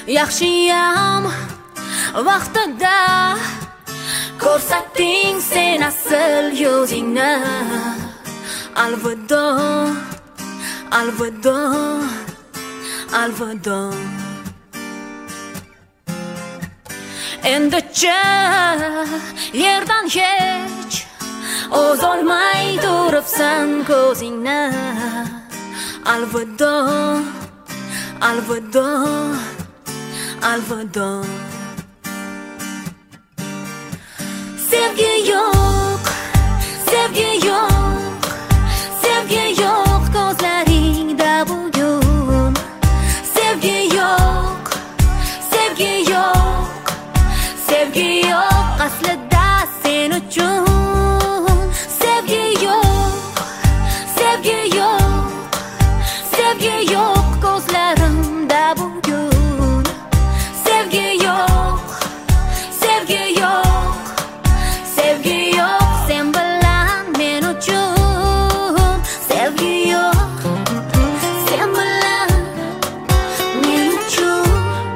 yaxshiyam vaqtida ko'rsatding sen asl yuzingni. Alvido, alvido, alvido. Endi-chi yerdan hech o'z olmay turibsan ko'zingni. Alvido, alvido, alvido. Sevgi yo'q, sevgi yo'q, sevgi yo'q ko'zlaringda bugun. Sevgi yo'q, sevgi yo'q, sevgi yo'q aslida sen uchun. Sevgi yo'q, sevgi yo'q, sevgi yo'q ko'zlarimda bugun. Sevgi yo'q, sevgi yo'q, sevgi yo'q sen bilan men uchun. Sevgi yo'q, sen bilan men uchun.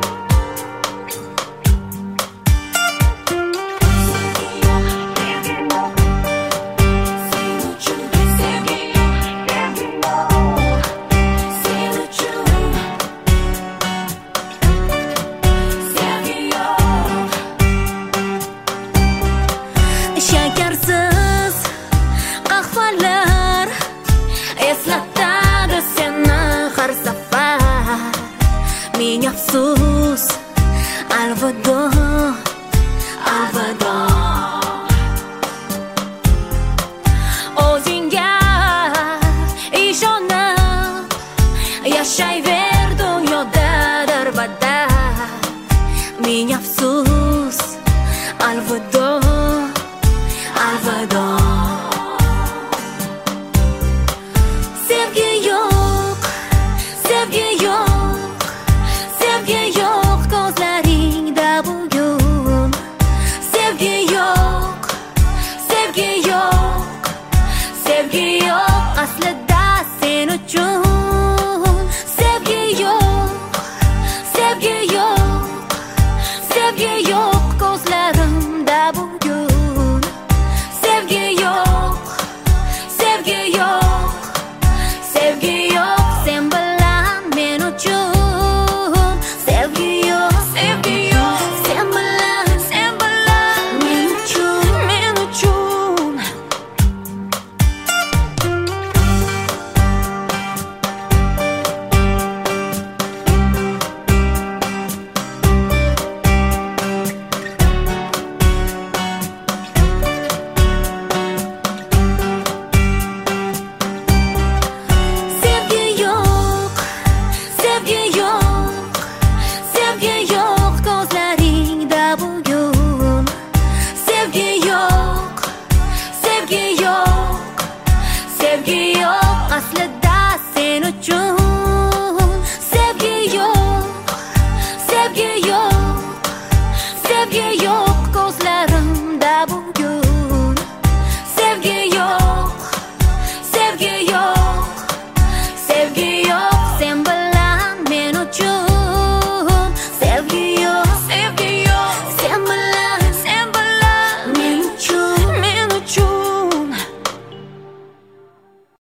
Shakarsiz qahvalar eslatadi seni har safar. Ming afsus, alvido, alvido. O'zingga ishonib yashayver dunyoda darbadar. Ming afsus, alvido, alvido. Sevgi yo'q, sevgi yo'q, sevgi yo'q ko'zlaringda bugun. Sevgi yo'q, sevgi yo'q, sevgi yo'q aslida sen uchun. Sevgi yo'q, sevgi yo'q, sevgi yo'q ko'zlarimda bugun. Sevgi yo'q, sevgi yo'q, sevgi yo'q sen bilan men uchun. Sevgi yo'q, sevgi yo'q sen bilan men uchun, men uchun. Sevgi yo'q, sevgi yo'q, sevgi yo'q ko'zlaringda bugun. Sevgi yo'q, sevgi yo'q, sevgi yo'q aslida